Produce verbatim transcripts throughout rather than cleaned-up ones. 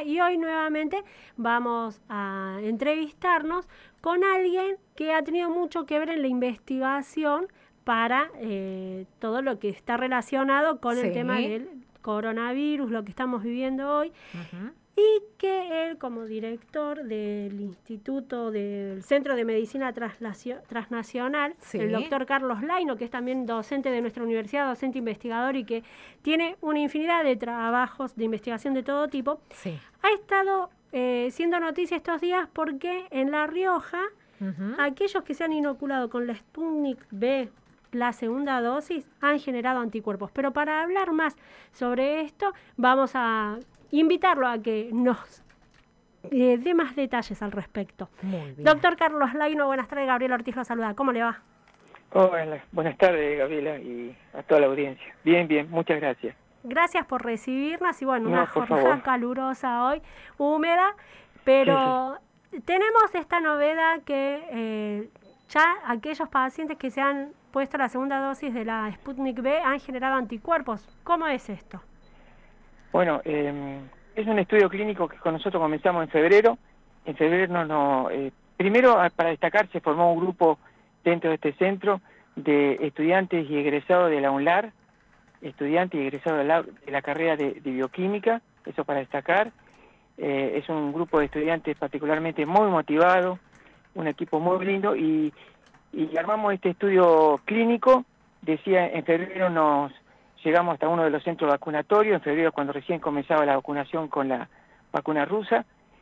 y hoy nuevamente vamos a entrevistarnos con alguien que ha tenido mucho que ver en la investigación para eh, todo lo que está relacionado con sí. el tema del coronavirus, lo que estamos viviendo hoy. Uh-huh. Y que él, como director del Instituto del Centro de Medicina Transnacional, sí. el doctor Carlos Laino, que es también docente de nuestra universidad, docente investigador y que tiene una infinidad de trabajos de investigación de todo tipo, sí. ha estado eh, siendo noticia estos días porque en La Rioja, uh-huh. aquellos que se han inoculado con la Sputnik B, la segunda dosis, han generado anticuerpos. Pero para hablar más sobre esto, vamos a invitarlo a que nos eh, dé más detalles al respecto. Muy bien. Doctor Carlos Laino, buenas tardes. Gabriela Ortiz lo saluda. ¿Cómo le va? Hola, buenas tardes, Gabriela, y a toda la audiencia. Bien, bien, muchas gracias. Gracias por recibirnos y bueno, no, una jornada favor. calurosa hoy, húmeda, pero sí, sí. tenemos esta novedad que eh, ya aquellos pacientes que se han puesto la segunda dosis de la Sputnik B han generado anticuerpos. ¿Cómo es esto? Bueno, eh, es un estudio clínico que con nosotros comenzamos en febrero. En febrero, no, no, eh, primero, para destacar, se formó un grupo dentro de este centro de estudiantes y egresados de la UNLAR, estudiantes y egresados de la, de la carrera de, de bioquímica, eso para destacar. Eh, es un grupo de estudiantes particularmente muy motivado, un equipo muy lindo, y, y armamos este estudio clínico. Decía, en febrero nos llegamos hasta uno de los centros vacunatorios, en febrero cuando recién comenzaba la vacunación con la vacuna rusa,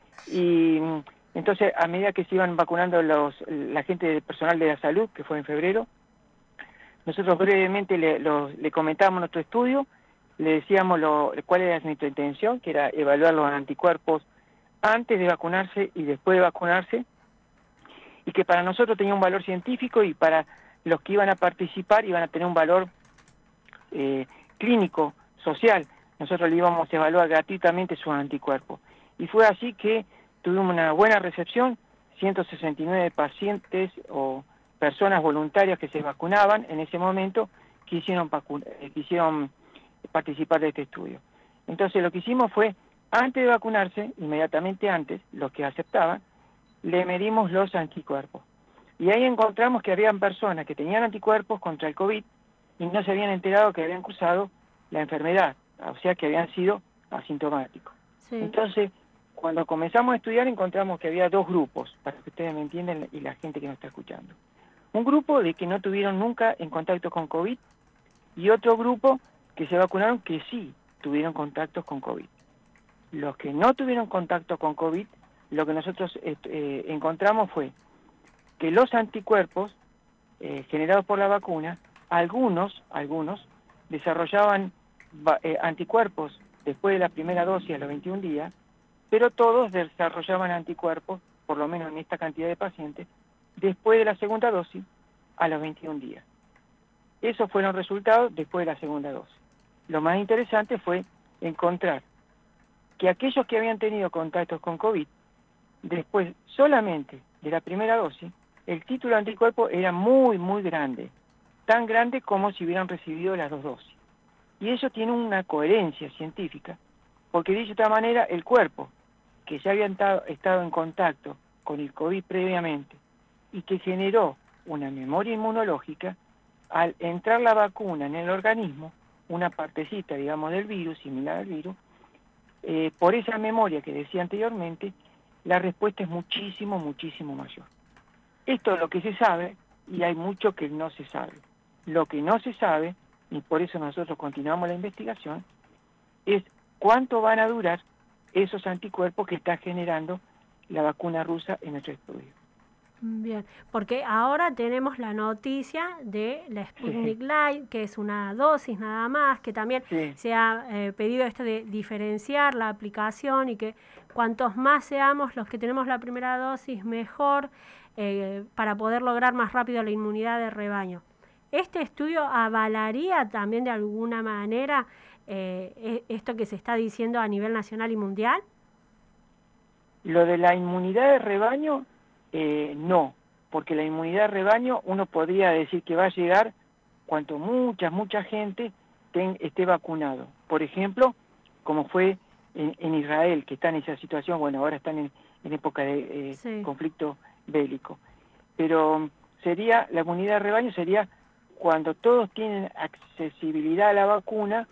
y entonces a medida que se iban vacunando los, la gente del personal de la salud, que fue en febrero, nosotros brevemente le, lo, le comentábamos nuestro estudio, le decíamos lo, cuál era nuestra intención, que era evaluar los anticuerpos antes de vacunarse y después de vacunarse, y que para nosotros tenía un valor científico y para los que iban a participar iban a tener un valor Eh, clínico, social. Nosotros le íbamos a evaluar gratuitamente sus anticuerpos. Y fue así que tuvimos una buena recepción, ciento sesenta y nueve pacientes o personas voluntarias que se vacunaban en ese momento quisieron, eh, quisieron participar de este estudio. Entonces lo que hicimos fue, antes de vacunarse, inmediatamente antes, los que aceptaban, le medimos los anticuerpos. Y ahí encontramos que habían personas que tenían anticuerpos contra el COVID y no se habían enterado que habían cursado la enfermedad, o sea que habían sido asintomáticos. Sí. Entonces, cuando comenzamos a estudiar encontramos que había dos grupos, para que ustedes me entiendan y la gente que nos está escuchando. Un grupo de que no tuvieron nunca en contacto con COVID y otro grupo que se vacunaron que sí tuvieron contactos con COVID. Los que no tuvieron contacto con COVID, lo que nosotros eh, encontramos fue que los anticuerpos eh, generados por la vacuna, Algunos, algunos desarrollaban eh, anticuerpos después de la primera dosis a los veintiún días, pero todos desarrollaban anticuerpos, por lo menos en esta cantidad de pacientes, después de la segunda dosis a los veintiún días. Esos fueron resultados después de la segunda dosis. Lo más interesante fue encontrar que aquellos que habían tenido contactos con COVID, después solamente de la primera dosis, el título de anticuerpo era muy, muy grande. Tan grande como si hubieran recibido las dos dosis. Y eso tiene una coherencia científica, porque de esta manera el cuerpo, que ya había estado en contacto con el COVID previamente y que generó una memoria inmunológica, al entrar la vacuna en el organismo, una partecita, digamos, del virus, similar al virus, eh, por esa memoria que decía anteriormente, la respuesta es muchísimo, muchísimo mayor. Esto es lo que se sabe y hay mucho que no se sabe. Lo que no se sabe, y por eso nosotros continuamos la investigación, es cuánto van a durar esos anticuerpos que está generando la vacuna rusa en nuestro estudio. Bien, porque ahora tenemos la noticia de la Sputnik sí. Light, que es una dosis nada más, que también sí. se ha eh, pedido esto de diferenciar la aplicación y que cuantos más seamos los que tenemos la primera dosis, mejor, eh, para poder lograr más rápido la inmunidad de rebaño. ¿Este estudio avalaría también de alguna manera eh, esto que se está diciendo a nivel nacional y mundial? Lo de la inmunidad de rebaño, eh, no, porque la inmunidad de rebaño uno podría decir que va a llegar cuanto mucha, mucha gente ten, esté vacunado. Por ejemplo, como fue en, en Israel, que está en esa situación, bueno, ahora están en, en época de eh, sí. conflicto bélico. Pero sería, la inmunidad de rebaño sería cuando todos tienen accesibilidad a la vacuna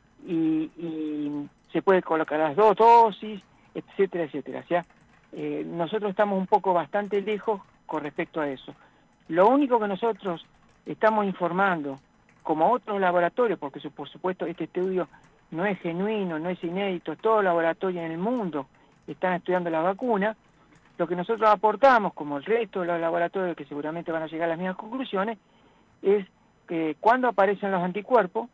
y, y se puede colocar las dos dosis, etcétera, etcétera. O sea, eh, nosotros estamos un poco bastante lejos con respecto a eso. Lo único que nosotros estamos informando, como otros laboratorios, porque por supuesto este estudio no es genuino, no es inédito, todos los laboratorios en el mundo están estudiando la vacuna, lo que nosotros aportamos, como el resto de los laboratorios que seguramente van a llegar a las mismas conclusiones, es que cuándo aparecen los anticuerpos,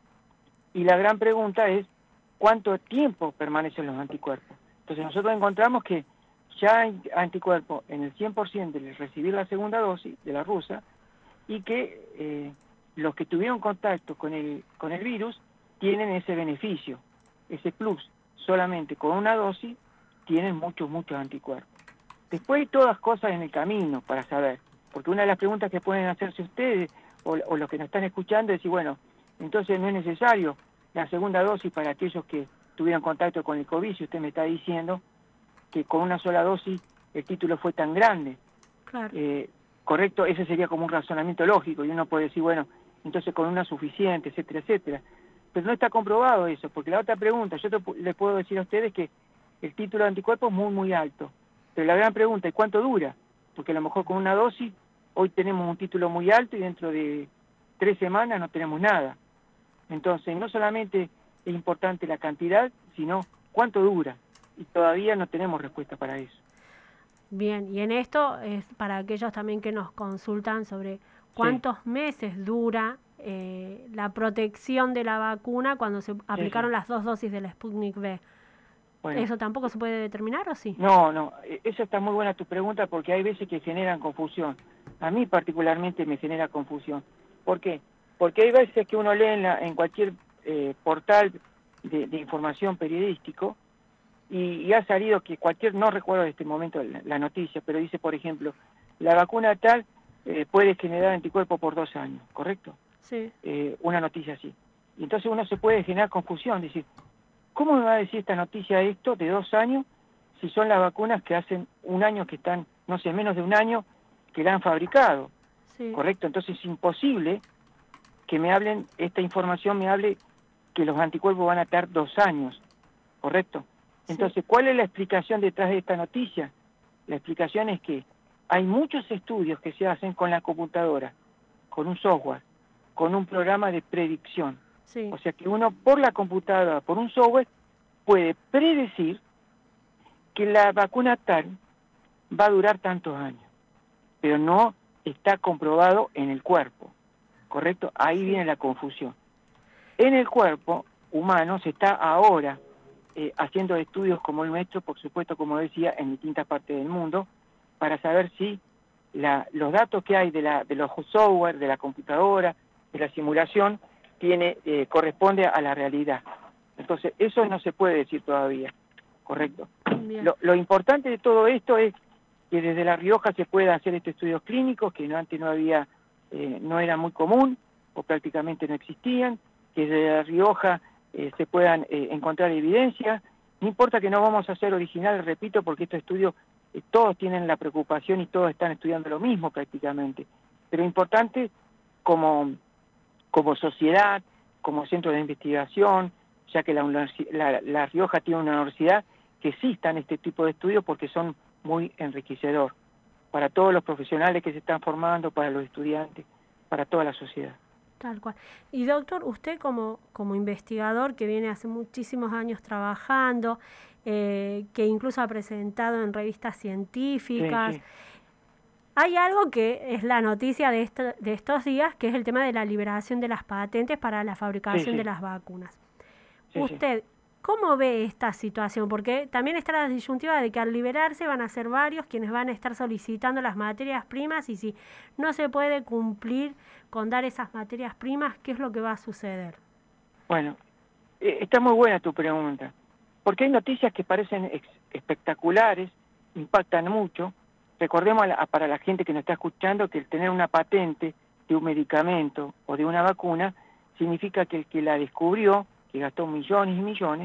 y la gran pregunta es cuánto tiempo permanecen los anticuerpos. Entonces nosotros encontramos que ya hay anticuerpos en el cien por ciento de recibir la segunda dosis de la rusa, y que eh, los que tuvieron contacto con el, con el virus tienen ese beneficio, ese plus. Solamente con una dosis tienen muchos, muchos anticuerpos. Después hay todas cosas en el camino para saber, porque una de las preguntas que pueden hacerse ustedes o, o los que nos están escuchando es decir, bueno, entonces no es necesario la segunda dosis para aquellos que tuvieron contacto con el COVID, si usted me está diciendo que con una sola dosis el título fue tan grande. Claro. Eh, correcto, ese sería como un razonamiento lógico, y uno puede decir, bueno, entonces con una suficiente, etcétera, etcétera. Pero no está comprobado eso, porque la otra pregunta, yo te, le puedo decir a ustedes que el título de anticuerpos es muy, muy alto. Pero la gran pregunta es ¿cuánto dura? Porque a lo mejor con una dosis, hoy tenemos un título muy alto y dentro de tres semanas no tenemos nada. Entonces, no solamente es importante la cantidad, sino cuánto dura. Y todavía no tenemos respuesta para eso. Bien, y en esto es para aquellos también que nos consultan sobre cuántos sí. meses dura eh, la protección de la vacuna cuando se aplicaron sí, sí. las dos dosis del Sputnik V. Bueno, ¿eso tampoco se puede determinar o sí? No, no, eso está muy buena tu pregunta porque hay veces que generan confusión. A mí particularmente me genera confusión. ¿Por qué? Porque hay veces que uno lee en, la, en cualquier eh, portal de, de información periodístico y, y ha salido que cualquier, no recuerdo de este momento la, la noticia, pero dice, por ejemplo, la vacuna tal eh, puede generar anticuerpos por dos años, ¿correcto? Sí. Eh, una noticia así. Y entonces uno se puede generar confusión, decir, ¿cómo me va a decir esta noticia esto de dos años si son las vacunas que hacen un año que están, no sé, menos de un año que la han fabricado? Sí. ¿Correcto? Entonces es imposible que me hablen, esta información me hable que los anticuerpos van a estar dos años, ¿correcto? Entonces, sí. ¿Cuál es la explicación detrás de esta noticia? La explicación es que hay muchos estudios que se hacen con la computadora, con un software, con un programa de predicción. Sí. O sea que uno por la computadora, por un software, puede predecir que la vacuna tal va a durar tantos años, pero no está comprobado en el cuerpo, ¿correcto? Ahí sí. viene la confusión. En el cuerpo humano se está ahora eh, haciendo estudios como el nuestro, por supuesto, como decía, en distintas partes del mundo, para saber si la, los datos que hay de, la, de los software, de la computadora, de la simulación, tiene eh, corresponde a la realidad. Entonces, eso no se puede decir todavía, ¿correcto? Lo, lo importante de todo esto es que desde La Rioja se pueda hacer estos estudios clínicos, que no, antes no había, eh, no era muy común, o prácticamente no existían, que desde La Rioja eh, se puedan eh, encontrar evidencias. No importa que no vamos a ser originales, repito, porque estos estudios, eh, todos tienen la preocupación y todos están estudiando lo mismo prácticamente. Pero importante como... como sociedad, como centro de investigación, ya que la, la, la Rioja tiene una universidad, que existan este tipo de estudios porque son muy enriquecedor para todos los profesionales que se están formando, para los estudiantes, para toda la sociedad. Tal cual. Y doctor, usted como, como investigador que viene hace muchísimos años trabajando, eh, que incluso ha presentado en revistas científicas, sí, sí. Hay algo que es la noticia de, esto, de estos días, que es el tema de la liberación de las patentes para la fabricación sí, sí. de las vacunas. Sí, ¿Usted sí. cómo ve esta situación? Porque también está la disyuntiva de que al liberarse van a ser varios quienes van a estar solicitando las materias primas y si no se puede cumplir con dar esas materias primas, ¿qué es lo que va a suceder? Bueno, eh, está muy buena tu pregunta, porque hay noticias que parecen ex espectaculares, impactan mucho. Recordemos a la, a para la gente que nos está escuchando que el tener una patente de un medicamento o de una vacuna significa que el que la descubrió, que gastó millones y millones,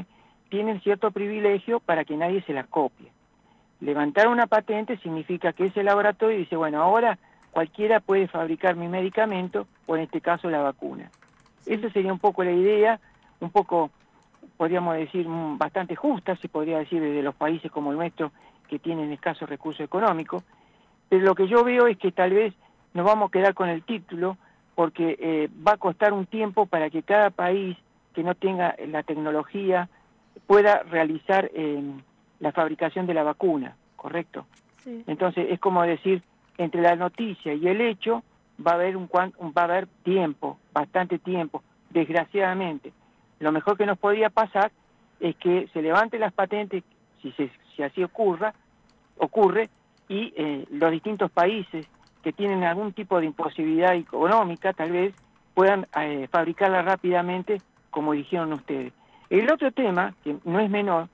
tienen cierto privilegio para que nadie se las copie. Levantar una patente significa que ese laboratorio dice, bueno, ahora cualquiera puede fabricar mi medicamento, o en este caso la vacuna. Sí. Esa sería un poco la idea, un poco, podríamos decir, bastante justa, se podría decir, desde los países como el nuestro, que tienen escasos recursos económicos, pero lo que yo veo es que tal vez nos vamos a quedar con el título, porque eh, va a costar un tiempo para que cada país que no tenga la tecnología pueda realizar eh, la fabricación de la vacuna, ¿correcto? Sí. Entonces es como decir, entre la noticia y el hecho va a haber un, va a haber tiempo, bastante tiempo, desgraciadamente. Lo mejor que nos podría pasar es que se levanten las patentes, si, se, si así ocurra, ocurre, y eh, los distintos países que tienen algún tipo de imposibilidad económica, tal vez, puedan eh, fabricarla rápidamente, como dijeron ustedes. El otro tema, que no es menor,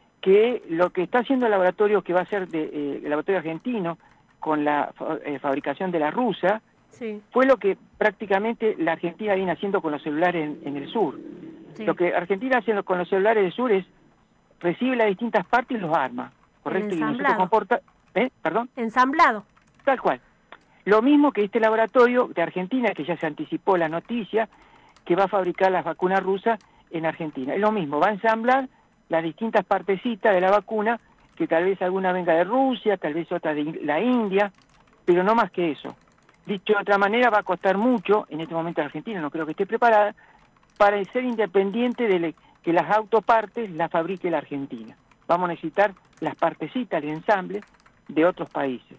que lo que está haciendo el laboratorio, que va a ser de, eh, el laboratorio argentino, con la eh, fabricación de la rusa, sí. fue lo que prácticamente la Argentina viene haciendo con los celulares en, en el sur. Sí. Lo que Argentina hace con los celulares del sur es, recibe las distintas partes y los arma, ¿correcto? Y nosotros comporta... ¿Eh? ¿Perdón? Ensamblado. Tal cual. Lo mismo que este laboratorio de Argentina, que ya se anticipó la noticia, que va a fabricar las vacunas rusas en Argentina. Es lo mismo, va a ensamblar las distintas partecitas de la vacuna, que tal vez alguna venga de Rusia, tal vez otra de la India, pero no más que eso. Dicho de otra manera, va a costar mucho, en este momento la Argentina no creo que esté preparada, para ser independiente de que las autopartes las fabrique la Argentina. Vamos a necesitar las partecitas, el ensamble, de otros países.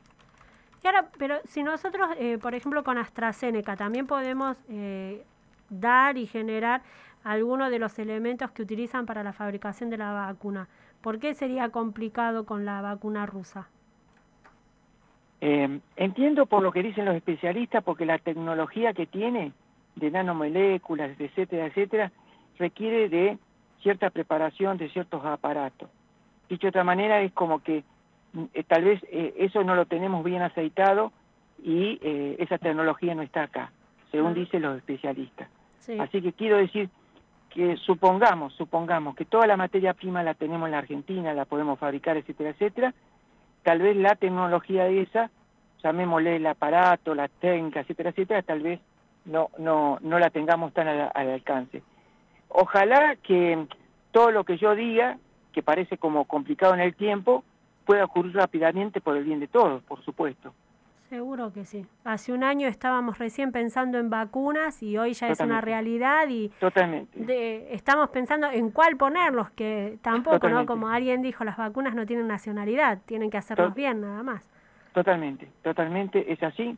Y ahora, pero si nosotros, eh, por ejemplo, con AstraZeneca, también podemos eh, dar y generar algunos de los elementos que utilizan para la fabricación de la vacuna, ¿por qué sería complicado con la vacuna rusa? Eh, entiendo por lo que dicen los especialistas, porque la tecnología que tiene de nanomoléculas, etcétera, etcétera, requiere de cierta preparación de ciertos aparatos. Dicho de otra manera, es como que eh, tal vez eh, eso no lo tenemos bien aceitado y eh, esa tecnología no está acá, según dicen los especialistas. Sí. Así que quiero decir que supongamos, supongamos que toda la materia prima la tenemos en la Argentina, la podemos fabricar, etcétera, etcétera, tal vez la tecnología esa, llamémosle el aparato, la técnica, etcétera, etcétera, tal vez no, no, no la tengamos tan al, al alcance. Ojalá que todo lo que yo diga, que parece como complicado en el tiempo, pueda ocurrir rápidamente por el bien de todos, por supuesto. Seguro que sí. Hace un año estábamos recién pensando en vacunas y hoy ya Totalmente. Es una realidad y Totalmente. De, estamos pensando en cuál ponerlos, que tampoco, Totalmente. ¿no? Como alguien dijo, las vacunas no tienen nacionalidad, tienen que hacerlos Tot bien nada más. Totalmente, totalmente es así.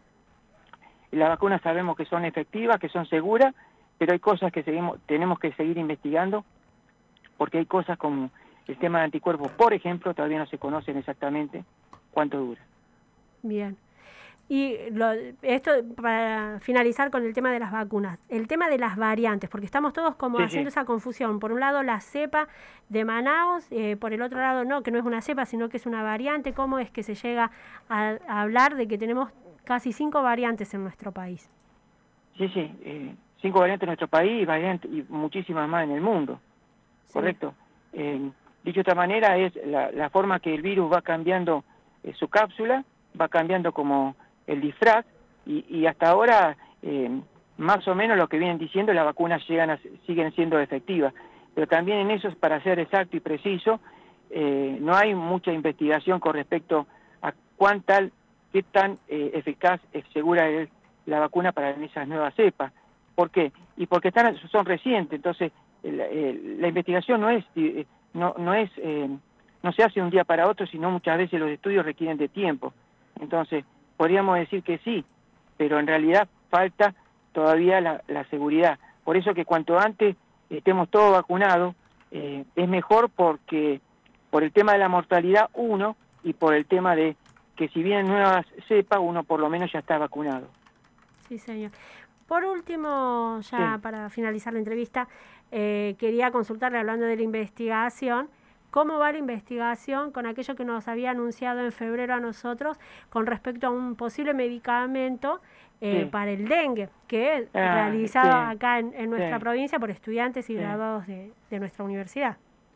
Las vacunas sabemos que son efectivas, que son seguras, pero hay cosas que seguimos, tenemos que seguir investigando, porque hay cosas como el tema de anticuerpos, por ejemplo, todavía no se conocen exactamente cuánto dura. Bien. Y lo, esto para finalizar con el tema de las vacunas, el tema de las variantes, porque estamos todos como sí, haciendo sí. esa confusión. Por un lado la cepa de Manaus, eh, por el otro lado no, que no es una cepa, sino que es una variante. ¿Cómo es que se llega a, a hablar de que tenemos casi cinco variantes en nuestro país? Sí, sí, eh, cinco variantes en nuestro país y, variantes, y muchísimas más en el mundo, sí. Correcto. Eh, dicho de otra manera, es la, la forma que el virus va cambiando eh, su cápsula, va cambiando como el disfraz, y, y hasta ahora, eh, más o menos lo que vienen diciendo, las vacunas llegan a, siguen siendo efectivas. Pero también en eso, para ser exacto y preciso, eh, no hay mucha investigación con respecto a cuán tal, qué tan eh, eficaz, es segura es la vacuna para esas nuevas cepas. ¿Por qué? Y porque están, son recientes, entonces la, la investigación no es, no, no es, eh, no se hace de un día para otro, sino muchas veces los estudios requieren de tiempo. Entonces, podríamos decir que sí, pero en realidad falta todavía la, la seguridad. Por eso que cuanto antes estemos todos vacunados, eh, es mejor porque por el tema de la mortalidad, uno, y por el tema de que si vienen nuevas cepas, uno por lo menos ya está vacunado. Sí, señor. Por último, ya sí. para finalizar la entrevista, eh, quería consultarle, hablando de la investigación, ¿cómo va la investigación con aquello que nos había anunciado en febrero a nosotros con respecto a un posible medicamento eh, sí. para el dengue, que es ah, realizado sí. acá en, en nuestra sí. provincia por estudiantes y sí. graduados de, de nuestra universidad?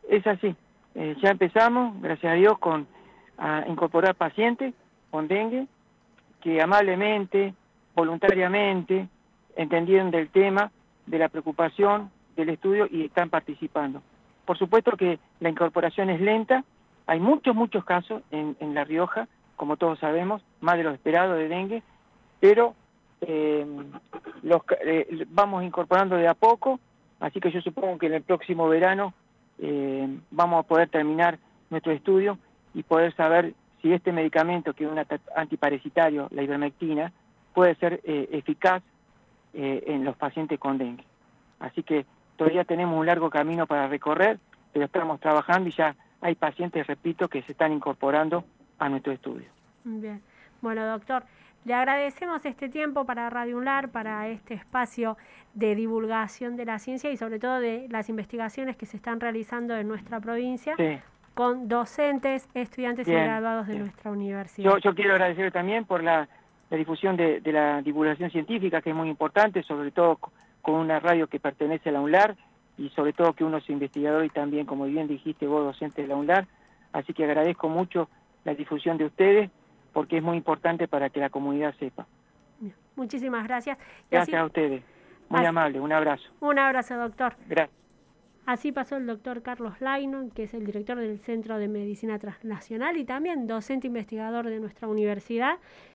es así. Eh, ya empezamos, gracias a Dios, con a incorporar pacientes con dengue que amablemente, voluntariamente, entendieron del tema, de la preocupación, del estudio y están participando. Por supuesto que la incorporación es lenta, hay muchos, muchos casos en, en La Rioja, como todos sabemos, más de lo esperado de dengue, pero eh, los, eh, vamos incorporando de a poco, así que yo supongo que en el próximo verano eh, vamos a poder terminar nuestro estudio y poder saber si este medicamento, que es un antiparasitario, la ivermectina, puede ser eh, eficaz eh, en los pacientes con dengue. Así que todavía tenemos un largo camino para recorrer, pero estamos trabajando y ya hay pacientes, repito, que se están incorporando a nuestro estudio. Bien. Bueno, doctor, le agradecemos este tiempo para Radio UNLAR, para este espacio de divulgación de la ciencia y sobre todo de las investigaciones que se están realizando en nuestra provincia. Sí. Con docentes, estudiantes bien, y graduados de bien. nuestra universidad. Yo, yo quiero agradecer también por la, la difusión de, de la divulgación científica, que es muy importante, sobre todo con una radio que pertenece a la UNLAR, y sobre todo que uno es investigador y también, como bien dijiste vos, docente de la UNLAR. Así que agradezco mucho la difusión de ustedes, porque es muy importante para que la comunidad sepa. Muchísimas gracias. Y gracias así, a ustedes. Muy así, amable. Un abrazo. Un abrazo, doctor. Gracias. Así pasó el doctor Carlos Lainon, que es el director del Centro de Medicina Transnacional y también docente investigador de nuestra universidad,